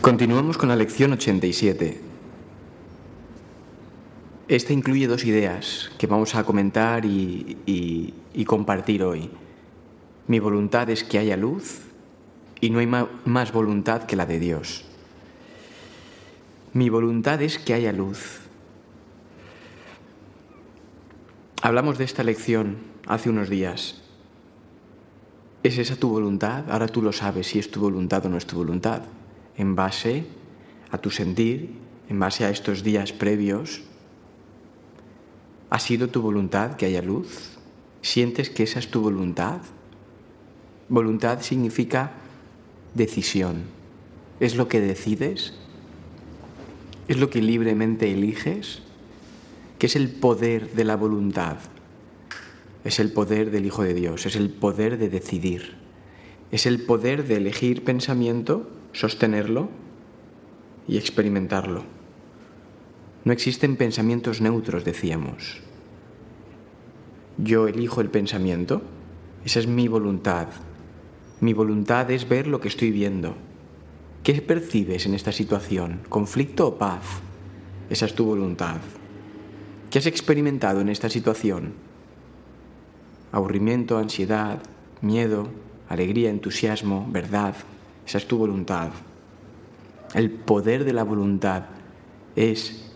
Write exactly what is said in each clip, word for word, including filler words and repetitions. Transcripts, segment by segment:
Continuamos con la lección ochenta y siete. Esta incluye dos ideas que vamos a comentar y, y, y compartir hoy. Mi voluntad es que haya luz y no hay ma- más voluntad que la de Dios. Mi voluntad es que haya luz. Hablamos de esta lección hace unos días. ¿Es esa tu voluntad? Ahora tú lo sabes si es tu voluntad o no es tu voluntad. En base a tu sentir, en base a estos días previos, ¿ha sido tu voluntad que haya luz? ¿Sientes que esa es tu voluntad? Voluntad significa decisión. ¿Es lo que decides? ¿Es lo que libremente eliges? ¿Qué es el poder de la voluntad? Es el poder del Hijo de Dios, es el poder de decidir. Es el poder de elegir pensamiento, sostenerlo y experimentarlo. No existen pensamientos neutros, decíamos. Yo elijo el pensamiento, esa es mi voluntad. Mi voluntad es ver lo que estoy viendo. ¿Qué percibes en esta situación? ¿Conflicto o paz? Esa es tu voluntad. ¿Qué has experimentado en esta situación? Aburrimiento, ansiedad, miedo, alegría, entusiasmo, verdad. Esa es tu voluntad. El poder de la voluntad es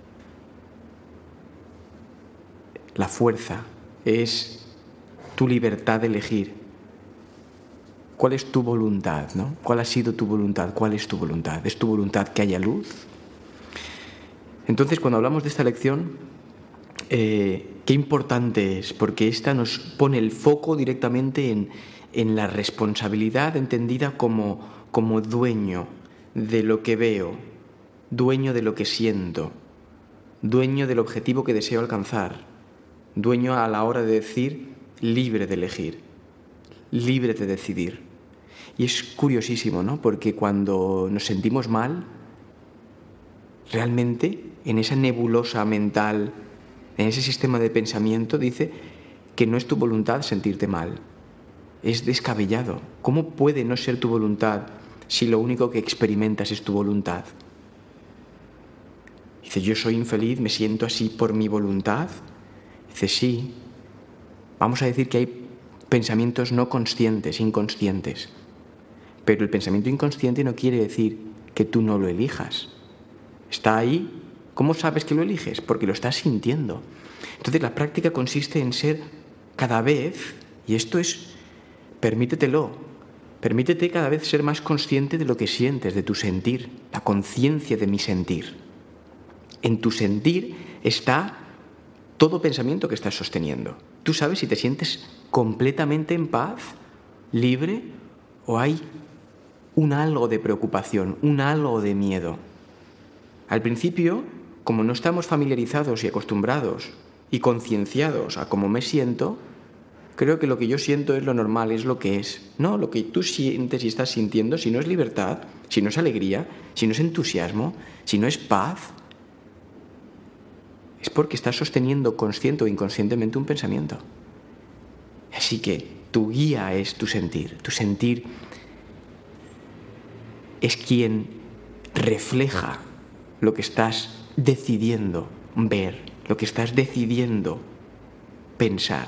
la fuerza, es tu libertad de elegir. ¿Cuál es tu voluntad, no? ¿Cuál ha sido tu voluntad? ¿Cuál es tu voluntad? ¿Es tu voluntad que haya luz? Entonces, cuando hablamos de esta lección, eh, qué importante es, porque esta nos pone el foco directamente en, en la responsabilidad entendida como, como dueño de lo que veo, dueño de lo que siento, dueño del objetivo que deseo alcanzar, dueño a la hora de decir, libre de elegir, libre de decidir. Y es curiosísimo, ¿no? Porque cuando nos sentimos mal, realmente en esa nebulosa mental, en ese sistema de pensamiento, dice que no es tu voluntad sentirte mal. Es descabellado. ¿Cómo puede no ser tu voluntad si lo único que experimentas es tu voluntad? Dice, yo soy infeliz, me siento así por mi voluntad. Dice, sí. Vamos a decir que hay pensamientos no conscientes, inconscientes. Pero el pensamiento inconsciente no quiere decir que tú no lo elijas. Está ahí. ¿Cómo sabes que lo eliges? Porque lo estás sintiendo. Entonces la práctica consiste en ser cada vez, y esto es, permítetelo, permítete cada vez ser más consciente de lo que sientes, de tu sentir, la conciencia de mi sentir. En tu sentir está todo pensamiento que estás sosteniendo. Tú sabes si te sientes completamente en paz, libre, o hay un algo de preocupación, un algo de miedo. Al principio, como no estamos familiarizados y acostumbrados y concienciados a cómo me siento, creo que lo que yo siento es lo normal, es lo que es. No, lo que tú sientes y estás sintiendo, si no es libertad, si no es alegría, si no es entusiasmo, si no es paz, es porque estás sosteniendo consciente o inconscientemente un pensamiento. Así que tu guía es tu sentir. Tu sentir es quien refleja lo que estás decidiendo ver, lo que estás decidiendo pensar.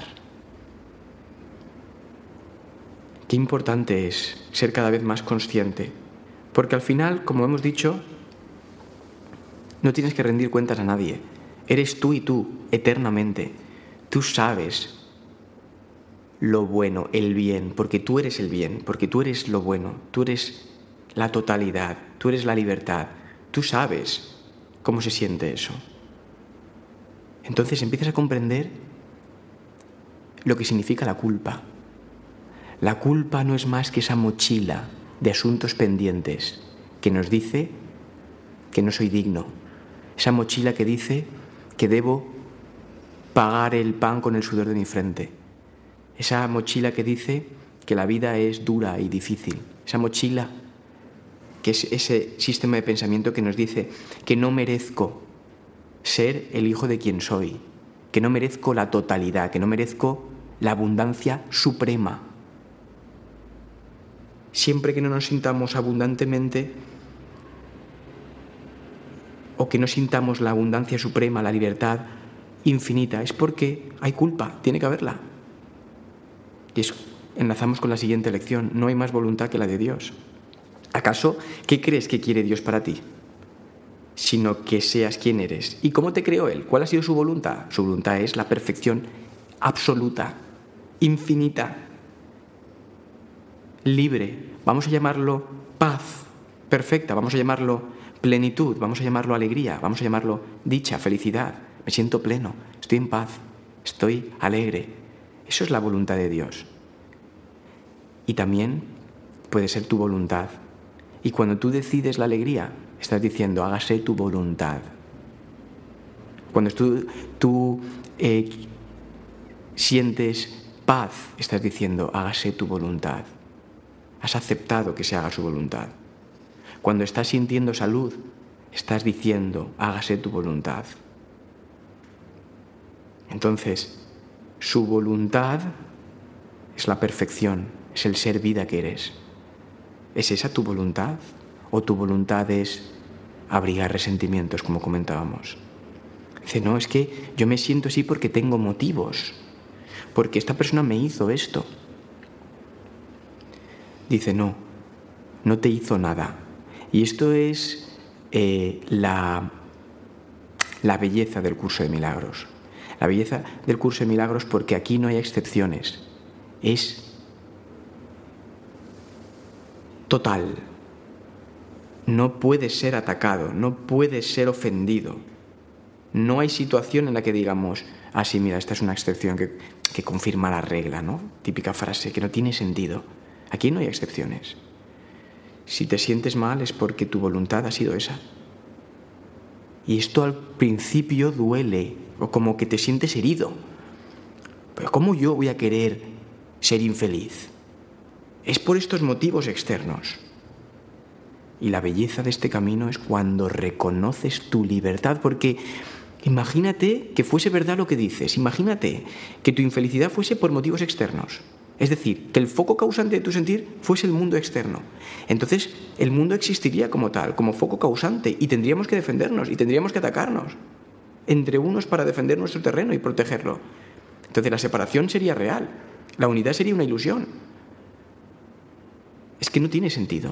Qué importante es ser cada vez más consciente, porque al final, como hemos dicho, no tienes que rendir cuentas a nadie. Eres tú y tú, eternamente. Tú sabes lo bueno, el bien, porque tú eres el bien, porque tú eres lo bueno, tú eres la totalidad, tú eres la libertad. Tú sabes cómo se siente eso. Entonces empiezas a comprender lo que significa la culpa. La culpa no es más que esa mochila de asuntos pendientes que nos dice que no soy digno. Esa mochila que dice que debo pagar el pan con el sudor de mi frente. Esa mochila que dice que la vida es dura y difícil. Esa mochila que es ese sistema de pensamiento que nos dice que no merezco ser el hijo de quien soy, que no merezco la totalidad, que no merezco la abundancia suprema. Siempre que no nos sintamos abundantemente, o que no sintamos la abundancia suprema, la libertad infinita, es porque hay culpa, tiene que haberla. Y eso enlazamos con la siguiente lección: no hay más voluntad que la de Dios. ¿Acaso qué crees que quiere Dios para ti? Sino que seas quien eres. ¿Y cómo te creó Él? ¿Cuál ha sido su voluntad? Su voluntad es la perfección absoluta, infinita, libre. Vamos a llamarlo paz perfecta, vamos a llamarlo plenitud, vamos a llamarlo alegría, vamos a llamarlo dicha, felicidad. Me siento pleno, estoy en paz, estoy alegre. Eso es la voluntad de Dios. Y también puede ser tu voluntad. Y cuando tú decides la alegría, estás diciendo, hágase tu voluntad. Cuando tú, tú eh, sientes paz, estás diciendo, hágase tu voluntad. Has aceptado que se haga su voluntad. Cuando estás sintiendo salud, estás diciendo, hágase tu voluntad. Entonces, su voluntad es la perfección, es el ser vida que eres. ¿Es esa tu voluntad? ¿O tu voluntad es abrigar resentimientos, como comentábamos? Dice, no, es que yo me siento así porque tengo motivos, porque esta persona me hizo esto. Dice, no, no te hizo nada. Y esto es eh, la, la belleza del curso de milagros. La belleza del curso de milagros porque aquí no hay excepciones. Es total. No puedes ser atacado, no puedes ser ofendido. No hay situación en la que digamos, ah, sí, mira, esta es una excepción que, que confirma la regla, ¿no? Típica frase que no tiene sentido. Aquí no hay excepciones. Si te sientes mal es porque tu voluntad ha sido esa. Y esto al principio duele, o como que te sientes herido. Pero ¿cómo yo voy a querer ser infeliz? Es por estos motivos externos. Y la belleza de este camino es cuando reconoces tu libertad, porque imagínate que fuese verdad lo que dices, imagínate que tu infelicidad fuese por motivos externos. Es decir, que el foco causante de tu sentir fuese el mundo externo. Entonces, el mundo existiría como tal, como foco causante, y tendríamos que defendernos, y tendríamos que atacarnos entre unos para defender nuestro terreno y protegerlo. Entonces, la separación sería real, la unidad sería una ilusión. Es que no tiene sentido.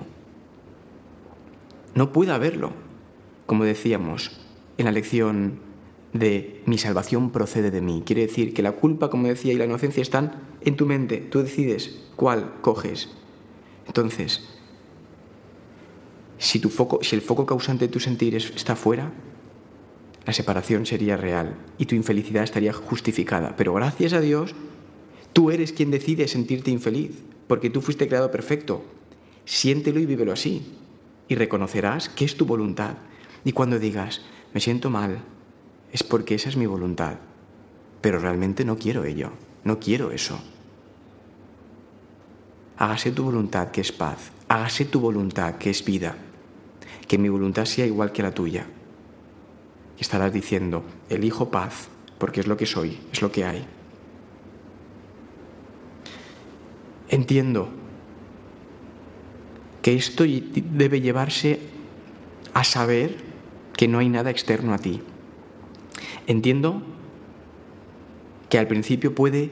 No puede haberlo. Como decíamos en la lección de mi salvación procede de mí. Quiere decir que la culpa, como decía, y la inocencia están en tu mente. Tú decides cuál coges. Entonces, si, tu foco, si el foco causante de tu sentir es, está fuera, la separación sería real y tu infelicidad estaría justificada. Pero gracias a Dios, tú eres quien decide sentirte infeliz, porque tú fuiste creado perfecto. Siéntelo y vívelo así. Y reconocerás que es tu voluntad. Y cuando digas, me siento mal, es porque esa es mi voluntad. Pero realmente no quiero ello, no quiero eso. Hágase tu voluntad, que es paz. Hágase tu voluntad, que es vida. Que mi voluntad sea igual que la tuya. Y estarás diciendo, elijo paz, porque es lo que soy, es lo que hay. Entiendo que esto debe llevarse a saber que no hay nada externo a ti. Entiendo que al principio puede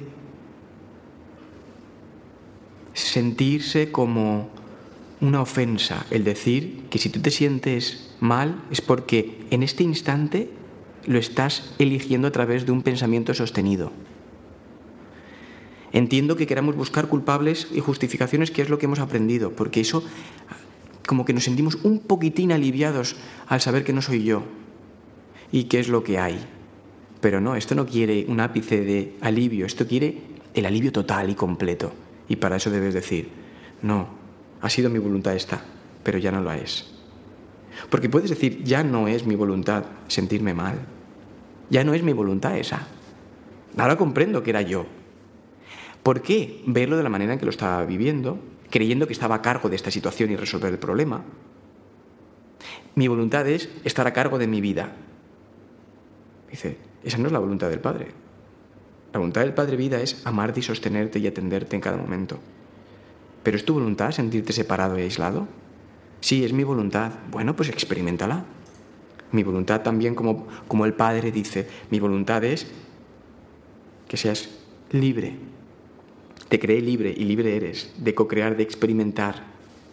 sentirse como una ofensa el decir que si tú te sientes mal es porque en este instante lo estás eligiendo a través de un pensamiento sostenido. Entiendo que queramos buscar culpables y justificaciones, que es lo que hemos aprendido, porque eso como que nos sentimos un poquitín aliviados al saber que no soy yo y qué es lo que hay. Pero no, esto no quiere un ápice de alivio, esto quiere el alivio total y completo. Y para eso debes decir, no, ha sido mi voluntad esta, pero ya no lo es. Porque puedes decir, ya no es mi voluntad sentirme mal, ya no es mi voluntad esa. Ahora comprendo que era yo. ¿Por qué verlo de la manera en que lo estaba viviendo, creyendo que estaba a cargo de esta situación y resolver el problema? Mi voluntad es estar a cargo de mi vida. Dice, esa no es la voluntad del Padre. La voluntad del Padre vida es amarte y sostenerte y atenderte en cada momento. ¿Pero es tu voluntad sentirte separado y aislado? Sí, es mi voluntad. Bueno, pues experiméntala. Mi voluntad también, como, como el Padre dice, mi voluntad es que seas libre. Te creé libre y libre eres de co-crear, de experimentar.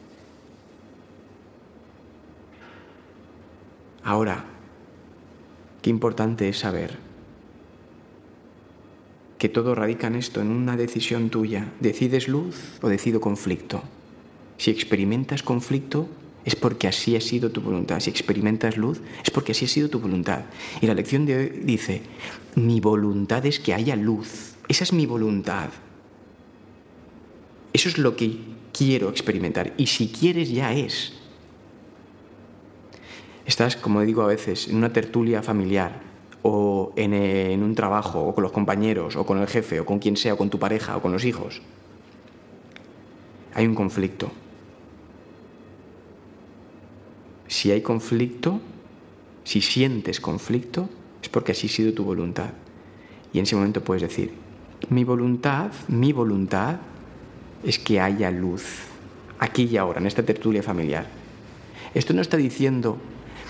Ahora, qué importante es saber que todo radica en esto, en una decisión tuya. ¿Decides luz o decido conflicto? Si experimentas conflicto, es porque así ha sido tu voluntad. Si experimentas luz, es porque así ha sido tu voluntad. Y la lección de hoy dice, mi voluntad es que haya luz. Esa es mi voluntad. Eso es lo que quiero experimentar. Y si quieres, ya es. Estás, como digo a veces, en una tertulia familiar, o en, en un trabajo, o con los compañeros, o con el jefe, o con quien sea, o con tu pareja, o con los hijos. Hay un conflicto. Si hay conflicto, si sientes conflicto, es porque así ha sido tu voluntad. Y en ese momento puedes decir, mi voluntad, mi voluntad es que haya luz, aquí y ahora, en esta tertulia familiar. Esto no está diciendo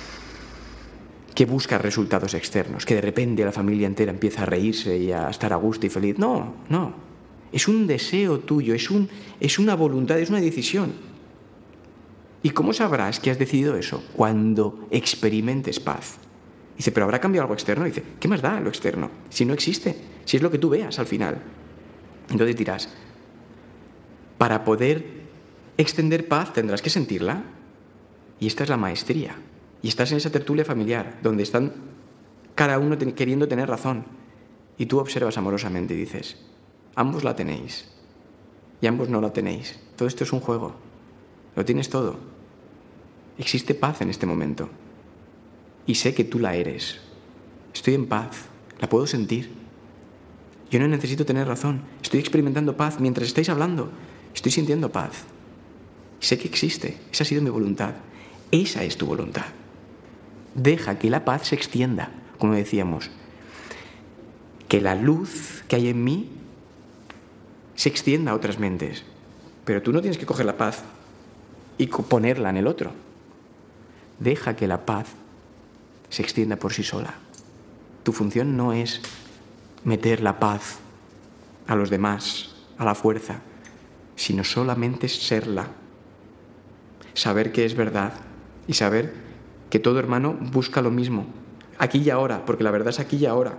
que buscas resultados externos, que de repente la familia entera empieza a reírse y a estar a gusto y feliz. No, no. Es un deseo tuyo, es, un, es una voluntad, es una decisión. ¿Y cómo sabrás que has decidido eso? Cuando experimentes paz. Dice, pero ¿habrá cambiado algo externo? Dice, ¿qué más da lo externo? Si no existe, si es lo que tú veas al final. Entonces dirás, para poder extender paz tendrás que sentirla. Y esta es la maestría. Y estás en esa tertulia familiar, donde están cada uno ten- queriendo tener razón. Y tú observas amorosamente y dices, ambos la tenéis. Y ambos no la tenéis. Todo esto es un juego. Lo tienes todo. Existe paz en este momento. Y sé que tú la eres. Estoy en paz. La puedo sentir. Yo no necesito tener razón. Estoy experimentando paz mientras estáis hablando. Estoy sintiendo paz. Sé que existe. Esa ha sido mi voluntad. Esa es tu voluntad. Deja que la paz se extienda, como decíamos. Que la luz que hay en mí se extienda a otras mentes. Pero tú no tienes que coger la paz y ponerla en el otro. Deja que la paz se extienda por sí sola. Tu función no es meter la paz a los demás, a la fuerza, sino solamente serla. Saber que es verdad y saber que todo hermano busca lo mismo, aquí y ahora, porque la verdad es aquí y ahora.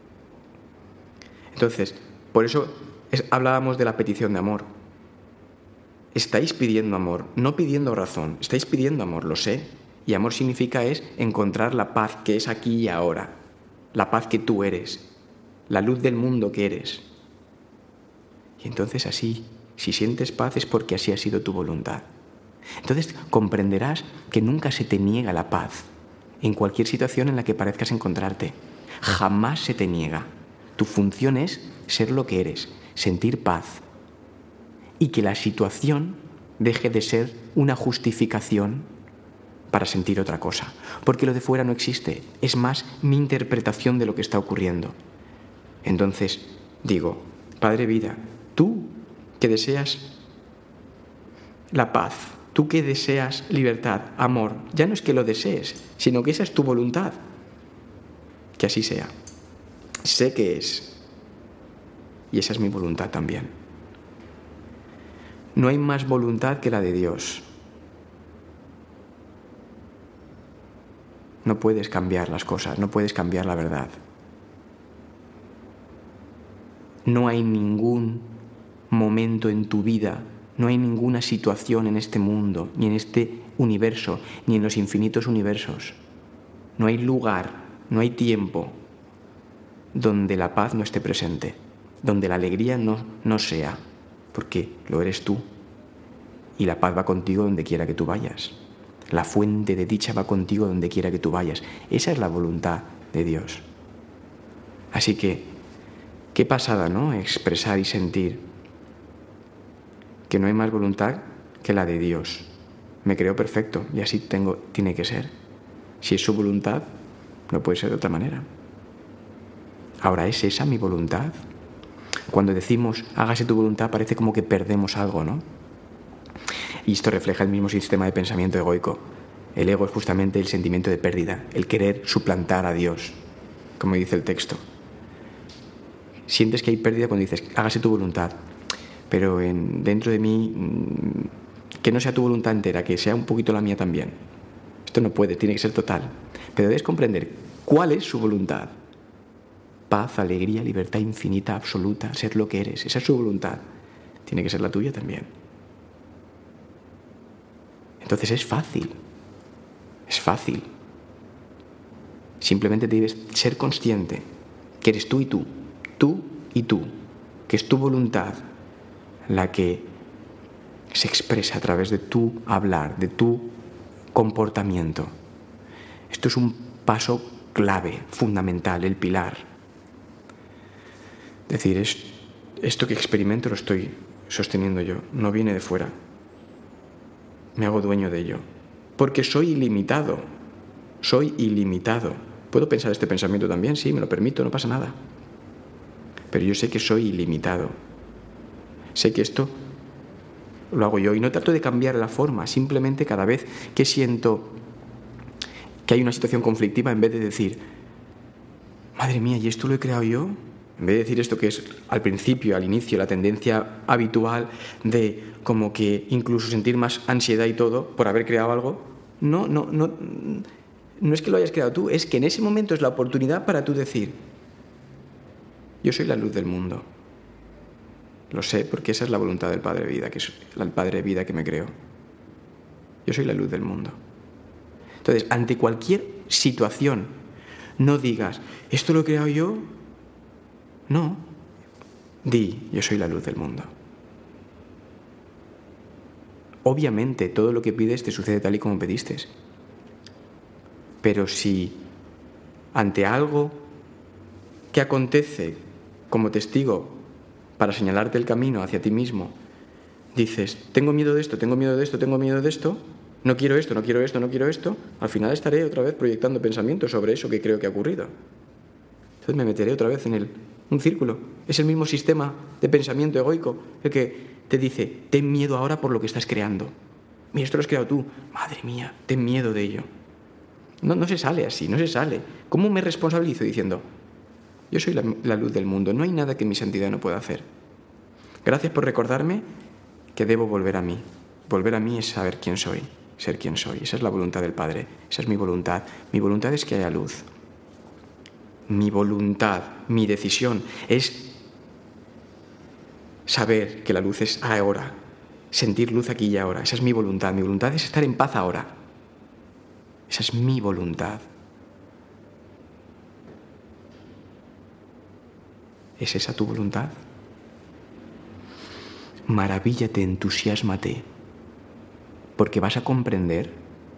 Entonces, por eso es, hablábamos de la petición de amor. Estáis pidiendo amor, no pidiendo razón, estáis pidiendo amor, lo sé. Y amor significa es encontrar la paz que es aquí y ahora, la paz que tú eres, la luz del mundo que eres. Y entonces así, si sientes paz es porque así ha sido tu voluntad. Entonces comprenderás que nunca se te niega la paz en cualquier situación en la que parezcas encontrarte. Jamás se te niega. Tu función es ser lo que eres, sentir paz. Y que la situación deje de ser una justificación para sentir otra cosa. Porque lo de fuera no existe. Es más mi interpretación de lo que está ocurriendo. Entonces digo, Padre Vida, tú que deseas la paz, tú que deseas libertad, amor, ya no es que lo desees, sino que esa es tu voluntad. Que así sea. Sé que es. Y esa es mi voluntad también. No hay más voluntad que la de Dios. No puedes cambiar las cosas, no puedes cambiar la verdad. No hay ningún momento en tu vida, no hay ninguna situación en este mundo, ni en este universo, ni en los infinitos universos. No hay lugar, no hay tiempo donde la paz no esté presente, donde la alegría no, no sea, porque lo eres tú. Y la paz va contigo donde quiera que tú vayas. La fuente de dicha va contigo donde quiera que tú vayas. Esa es la voluntad de Dios. Así que, qué pasada, ¿no? Expresar y sentir que no hay más voluntad que la de Dios. Me creo perfecto y así tengo, tiene que ser. Si es su voluntad, no puede ser de otra manera. Ahora, ¿es esa mi voluntad? Cuando decimos, hágase tu voluntad, parece como que perdemos algo, ¿no? Y esto refleja el mismo sistema de pensamiento egoico. El ego es justamente el sentimiento de pérdida, el querer suplantar a Dios, como dice el texto. Sientes que hay pérdida cuando dices, hágase tu voluntad, pero en, dentro de mí, que no sea tu voluntad entera, que sea un poquito la mía también. Esto no puede, tiene que ser total. Pero debes comprender cuál es su voluntad. Paz, alegría, libertad infinita, absoluta, ser lo que eres. Esa es su voluntad. Tiene que ser la tuya también. Entonces es fácil. Es fácil. Simplemente debes ser consciente que eres tú y tú. Tú y tú. Que es tu voluntad la que se expresa a través de tu hablar, de tu comportamiento. Esto es un paso clave, fundamental, el pilar. Es decir, es, esto que experimento lo estoy sosteniendo yo, no viene de fuera. Me hago dueño de ello. Porque soy ilimitado, soy ilimitado. ¿Puedo pensar este pensamiento también? Sí, me lo permito, no pasa nada. Pero yo sé que soy ilimitado. Sé que esto lo hago yo y no trato de cambiar la forma, simplemente cada vez que siento que hay una situación conflictiva, en vez de decir, madre mía, ¿y esto lo he creado yo? En vez de decir esto que es al principio, al inicio, la tendencia habitual de como que incluso sentir más ansiedad y todo por haber creado algo, no, no, no, no es que lo hayas creado tú, es que en ese momento es la oportunidad para tú decir, yo soy la luz del mundo. Lo sé porque esa es la voluntad del Padre Vida, que es el Padre Vida que me creó. Yo soy la luz del mundo. Entonces, ante cualquier situación, no digas, ¿esto lo he creado yo? No. Di, yo soy la luz del mundo. Obviamente, todo lo que pides te sucede tal y como pediste. Pero si ante algo que acontece como testigo para señalarte el camino hacia ti mismo, dices, tengo miedo de esto, tengo miedo de esto, tengo miedo de esto, no quiero esto, no quiero esto, no quiero esto, al final estaré otra vez proyectando pensamientos sobre eso que creo que ha ocurrido. Entonces me meteré otra vez en el, un círculo. Es el mismo sistema de pensamiento egoico el que te dice, ten miedo ahora por lo que estás creando. Mira, esto lo has creado tú. Madre mía, ten miedo de ello. No, no se sale así, no se sale. ¿Cómo me responsabilizo diciendo, yo soy la, la luz del mundo, no hay nada que mi santidad no pueda hacer? Gracias por recordarme que debo volver a mí. Volver a mí es saber quién soy, ser quién soy. Esa es la voluntad del Padre, esa es mi voluntad. Mi voluntad es que haya luz. Mi voluntad, mi decisión es saber que la luz es ahora, sentir luz aquí y ahora. Esa es mi voluntad. Mi voluntad es estar en paz ahora. Esa es mi voluntad. ¿Es esa tu voluntad? Maravíllate, entusiásmate, porque vas a comprender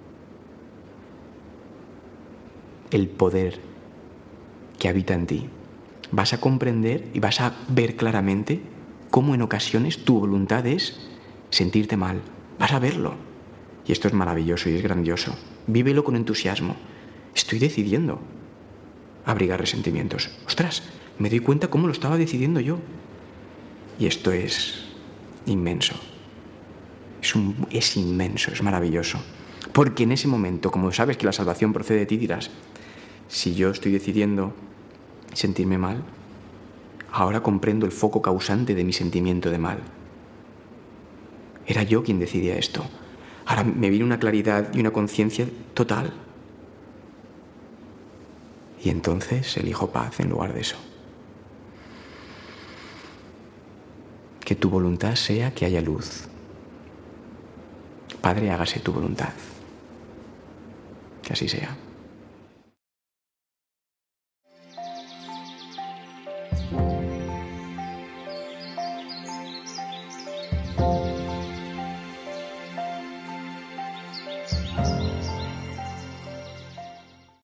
el poder que habita en ti. Vas a comprender y vas a ver claramente cómo en ocasiones tu voluntad es sentirte mal. Vas a verlo. Y esto es maravilloso y es grandioso. Vívelo con entusiasmo. Estoy decidiendo abrigar resentimientos. ¡Ostras! Me doy cuenta cómo lo estaba decidiendo yo. Y esto es inmenso. Es, un, es inmenso, es maravilloso. Porque en ese momento, como sabes que la salvación procede de ti, dirás, si yo estoy decidiendo sentirme mal, ahora comprendo el foco causante de mi sentimiento de mal. Era yo quien decidía esto. Ahora me viene una claridad y una conciencia total. Y entonces elijo paz en lugar de eso. Que tu voluntad sea que haya luz. Padre, hágase tu voluntad. Que así sea.